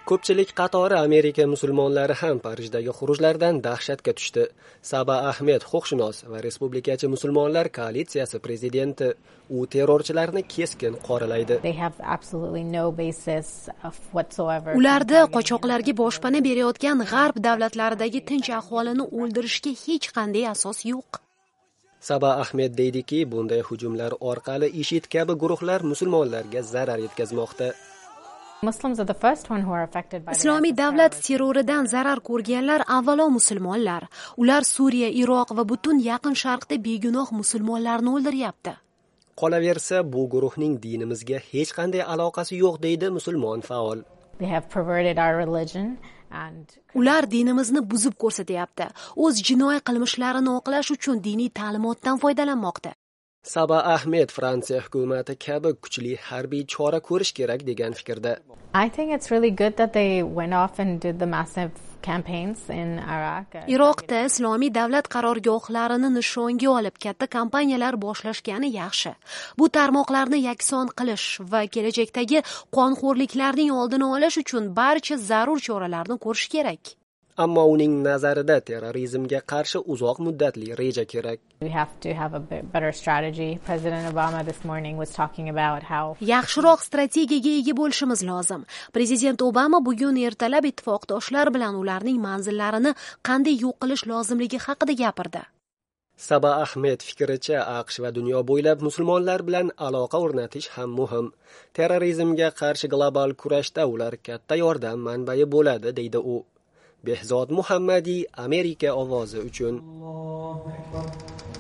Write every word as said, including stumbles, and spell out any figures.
Ko'pchilik qatori Amerika musulmonlari ham Parijdagi xurujlardan dahshatga tushdi. Saba Ahmed, huquqshunos va respublikachi musulmonlar koalitsiyasi prezidenti, u terrorchilarni keskin qoralaydi. Ularda qochoqlarga boshpana berayotgan g'arb davlatlaridagi tinch aholini o'ldirishga hech qanday asos yo'q. Saba Ahmed deydiki, bunday hujumlar orqali IShID kabi guruhlar musulmonlarga zarar yetkazmoqda. Islomiy davlat terroridan zarar ko'rganlar avvalo musulmonlar. Ular Suriya, Iroq va butun Yaqin Sharqda begunoh musulmonlarni o'ldiryapti. Qolaversa, bu guruhning dinimizga hech qanday aloqasi yo'q, deydi musulmon faol. Ular dinimizni buzib ko'rsatyapti. O'z jinoiy qilmishlarini oqlash uchun diniy ta'limotdan foydalanmoqda. Saba Ahmed Fransiya hukumati kabi kuchli harbiy chora ko'rish kerak degan fikrda. Iroqda islomiy davlat qarorgohlarini nishonga olib katta kampaniyalar boshlashgani yaxshi. Bu tarmoqlarni yakson qilish va kelajakdagi qonxo'rliklarning oldini olish uchun barcha zarur choralarni ko'rish kerak. Ammo uning nazarida terrorizmga qarshi uzoq muddatli reja kerak. Yaxshiroq strategiyaga ega bo'lishimiz lozim. Prezident Obama bugun ertalab ittifoqdoshlar bilan ularning manzillarini qanday yo'q qilish lozimligi haqida gapirdi. Saba Ahmed fikricha, AQSh va dunyo bo'ylab musulmonlar bilan aloqa o'rnatish ham muhim. Terrorizmga qarshi global kurashda ular katta yordam manbai bo'ladi, deydi u. Behzod Muhammadi, Amerika ovozi uchun.